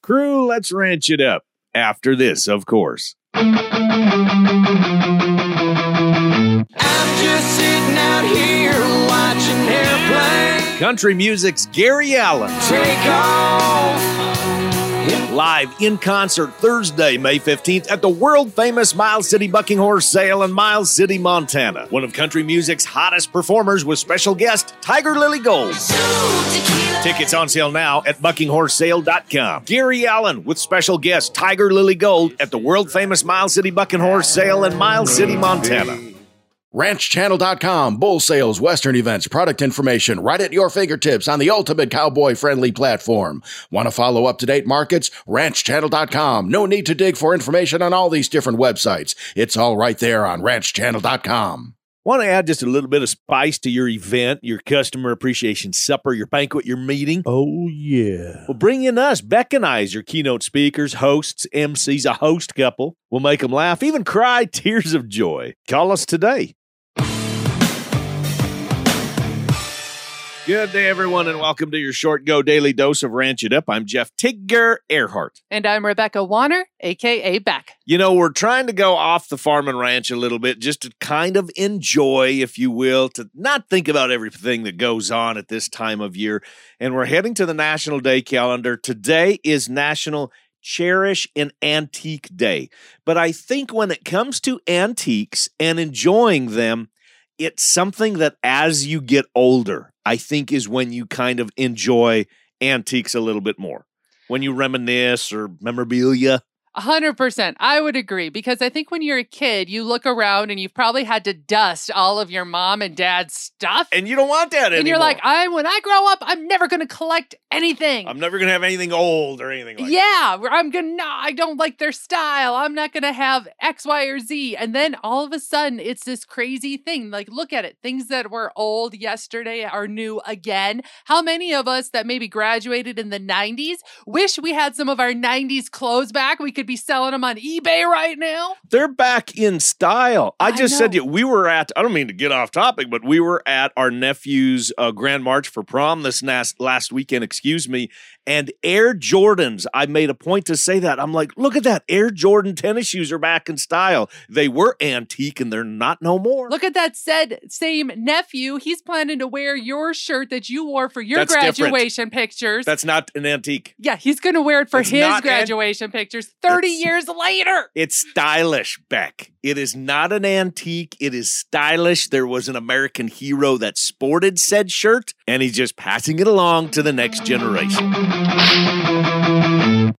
Crew, let's ranch it up. After this, of course. I'm just sitting out here watching airplanes Country music's Gary Allan. take off. Live in concert Thursday, May 15th at the world-famous Miles City Bucking Horse Sale in Miles City, Montana. One of country music's hottest performers with special guest Tiger Lily Gold. Tickets on sale now at buckinghorsesale.com. Gary Allan with special guest Tiger Lily Gold at the world-famous Miles City Bucking Horse Sale in Miles City, Montana. RanchChannel.com, bull sales, western events, product information, right at your fingertips on the ultimate cowboy-friendly platform. Want to follow up-to-date markets? RanchChannel.com. No need to dig for information on all these different websites. It's all right there on RanchChannel.com. Want to add just a little bit of spice to your event, your customer appreciation supper, your banquet, your meeting? Oh, yeah. Well, bring in us, Beck and I, as your keynote speakers, hosts, MCs, a host couple. We'll make them laugh, even cry tears of joy. Call us today. Good day, everyone, and welcome to your Short Go Daily Dose of Ranch It Up. I'm Jeff Tigger Earhart. And I'm Rebecca Warner, a.k.a. Beck. You know, we're trying to go off the farm and ranch a little bit, just to kind of enjoy, if you will, to not think about everything that goes on at this time of year. And we're heading to the National Day calendar. Today is National Cherish an Antique Day. But I think when it comes to antiques and enjoying them, it's something that as you get older, I think is when you kind of enjoy antiques a little bit more. When you reminisce or memorabilia. 100%. I would agree, because I think when you're a kid, you look around and you've probably had to dust all of your mom and dad's stuff. And you don't want that anymore. And you're like, when I grow up, I'm never going to collect anything. I'm never going to have anything old or anything like that. Yeah, I don't like their style. I'm not going to have X, Y, or Z. And then all of a sudden, it's this crazy thing. Like, look at it. Things that were old yesterday are new again. How many of us that maybe graduated in the 90s wish we had some of our 90s clothes back? We could be selling them on eBay right now. They're back in style. I just know. said to you, we were at, I don't mean to get off topic, but we were at our nephew's Grand March for prom this last weekend, and Air Jordans, I made a point to say that. I'm like, look at that. Air Jordan tennis shoes are back in style. They were antique and they're not no more. Look at that same nephew. He's planning to wear your shirt that you wore for your That's graduation pictures. That's not an antique. Yeah, he's going to wear it for It's his not graduation pictures 30 years later. It's stylish, Beck. It is not an antique. It is stylish. There was an American hero that sported said shirt, and he's just passing it along to the next generation.